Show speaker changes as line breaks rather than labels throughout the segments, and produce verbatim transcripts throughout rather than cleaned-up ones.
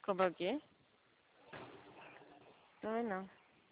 Como é o quê? Também não.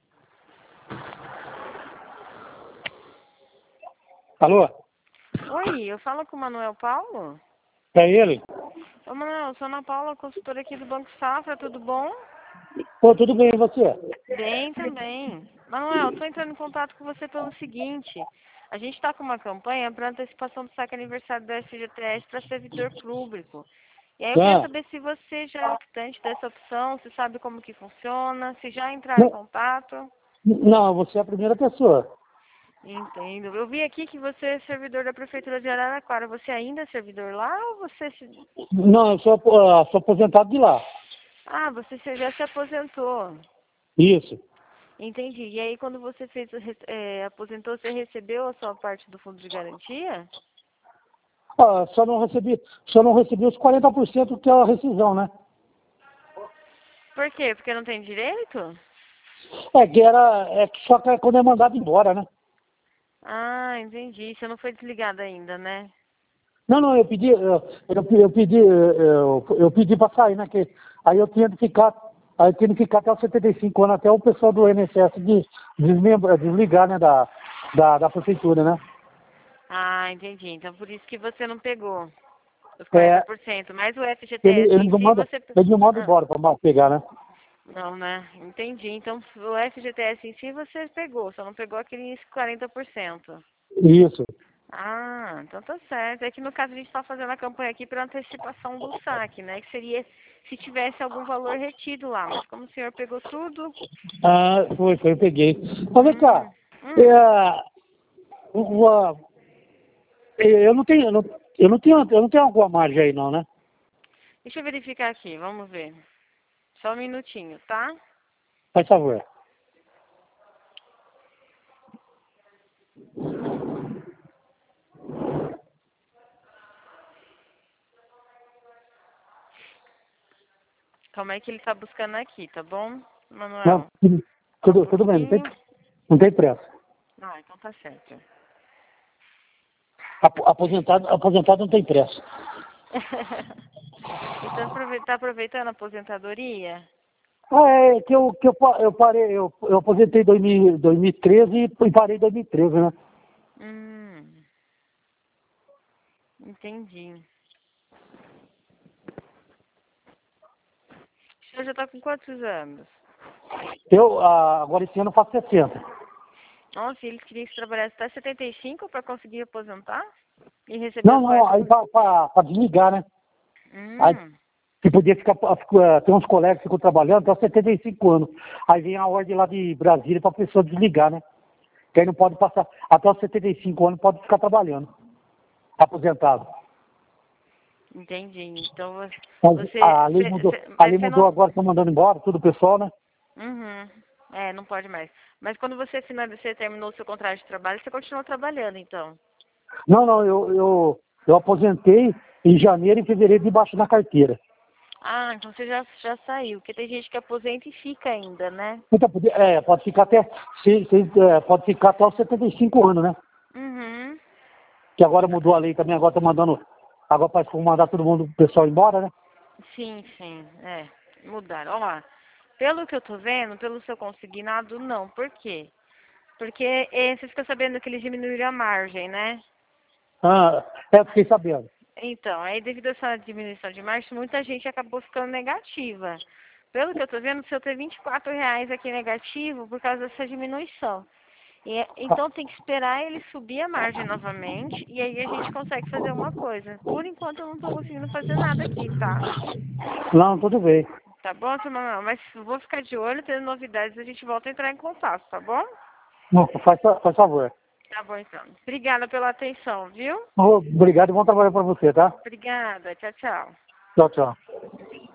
Alô?
Oi, eu falo com o Manuel Paulo?
É ele?
Ô, Manuel, eu sou Ana Paula, consultora aqui do Banco Safra, tudo bom?
Pô, tudo bem, e você?
Bem também. Manuel, estou entrando em contato com você pelo seguinte. A gente está com uma campanha para antecipação do saque aniversário do F G T S para servidor público. E aí eu queria
Ah,
saber se você já é optante dessa opção, se sabe como que funciona, se já entraram em
não,
contato.
não, você é a primeira pessoa.
Entendo. Eu vi aqui que você é servidor da Prefeitura de Araraquara. Você ainda é servidor lá ou você se...
Não, eu sou, ah, sou aposentado de lá.
Ah, você se- já se aposentou.
Isso.
Entendi. E aí, quando você fez, o re- é, aposentou, você recebeu a sua parte do fundo de garantia?
Ah, só não recebi, só não recebi os quarenta por cento que é a rescisão, né?
Por quê? Porque não tem direito?
É que era, é que só que é quando é mandado embora, né?
Ah, entendi. Você não foi desligado ainda, né?
Não, não, eu pedi, eu, eu, eu pedi, eu, eu pedi para sair, né? Que, aí eu tinha que ficar, aí eu tinha que ficar até os setenta e cinco anos, até o pessoal do I N S S de, desmembra, desligar, né, da, da, da prefeitura, né?
Ah, entendi. Então, por isso que você não pegou os quarenta
É,
por cento. Mas o
ele,
F G T S
ele
em
não
si,
manda,
você... pe-
ele não manda
Ah,
embora para pegar, né?
não, né? Entendi. Então, o F G T S em si, você pegou. Só não pegou aqueles quarenta por cento.
Isso.
Ah, então tá certo. É que no caso a gente está fazendo a campanha aqui para antecipação do saque, né? Que seria se tivesse algum valor retido lá. Mas como o senhor pegou tudo.
Ah, foi, foi, eu peguei. Mas vem cá,
Hum, hum.
é, uma, eu não tenho, eu não, eu não tenho, eu não tenho alguma margem aí não, né?
Deixa eu verificar aqui, vamos ver. Só um minutinho, tá?
Faz favor.
Como é que ele tá buscando aqui, tá bom,
Não,
Manuel? Só um
tudo, tudo bem, não tem,
pouquinho.
não tem pressa.
Ah, então tá certo.
Apo- Aposentado, aposentado não tem pressa.
Então aprove- tá aproveitando a aposentadoria?
Ah, é que eu, que eu, pa- eu parei, eu, eu aposentei em dois mil dois mil e treze e parei em dois mil e treze, né?
Hum, entendi. O senhor já tá com quantos anos?
Eu, ah, agora esse ano eu faço sessenta.
Nossa, eles queriam que você trabalhasse até setenta e cinco para conseguir aposentar? E receber
Não,
os
não,
quarenta
aí
por cento?
para desligar, né? Aí
Hum,
que podia ficar, ficar- tem uns colegas que ficam trabalhando até setenta e cinco anos. Aí vem a ordem lá de Brasília para a pessoa desligar, né? Que aí não pode passar, até os setenta e cinco anos pode ficar trabalhando, aposentado.
entendi. Então
Mas
você,
a lei
você,
mudou,
você-
a
mas
lei
você
mudou
não.
agora, estão mandando embora, tudo o pessoal, né?
Uhum. É, não pode mais. Mas quando você finalizou, você terminou o seu contrato de trabalho, você continuou trabalhando, então.
Não, não, eu, eu, eu aposentei em janeiro e fevereiro debaixo da carteira.
Ah, então você já, já saiu. Porque tem gente que aposenta e fica ainda, né?
Então, pode- é, pode ficar até, se, se, é, pode ficar até os setenta e cinco anos, né?
Uhum.
Que agora mudou a lei também, agora tá mandando, agora parece que vão mandar todo mundo, o pessoal embora, né?
Sim, sim. É. Mudaram. Ó lá. Pelo que eu tô vendo, pelo seu consignado, não. Por quê? Porque eh, você fica sabendo que eles diminuíram a margem, né?
Ah, é, fiquei sabendo.
Então, aí devido a essa diminuição de margem, muita gente acabou ficando negativa. Pelo que eu tô vendo, o seu tem vinte e quatro reais aqui negativo por causa dessa diminuição. E, é- então tem que esperar ele subir a margem novamente e aí a gente consegue fazer uma coisa. Por enquanto eu não tô conseguindo fazer nada aqui, tá?
Não, tudo bem.
Tá bom, seu Manuel? Mas vou ficar de olho, tendo novidades, a gente volta a entrar em contato, tá bom?
Não, faz, faz favor.
Tá bom, então. Obrigada pela atenção, viu?
Ô, obrigado e bom trabalho para você, tá?
Obrigada. Tchau, tchau.
Tchau, tchau.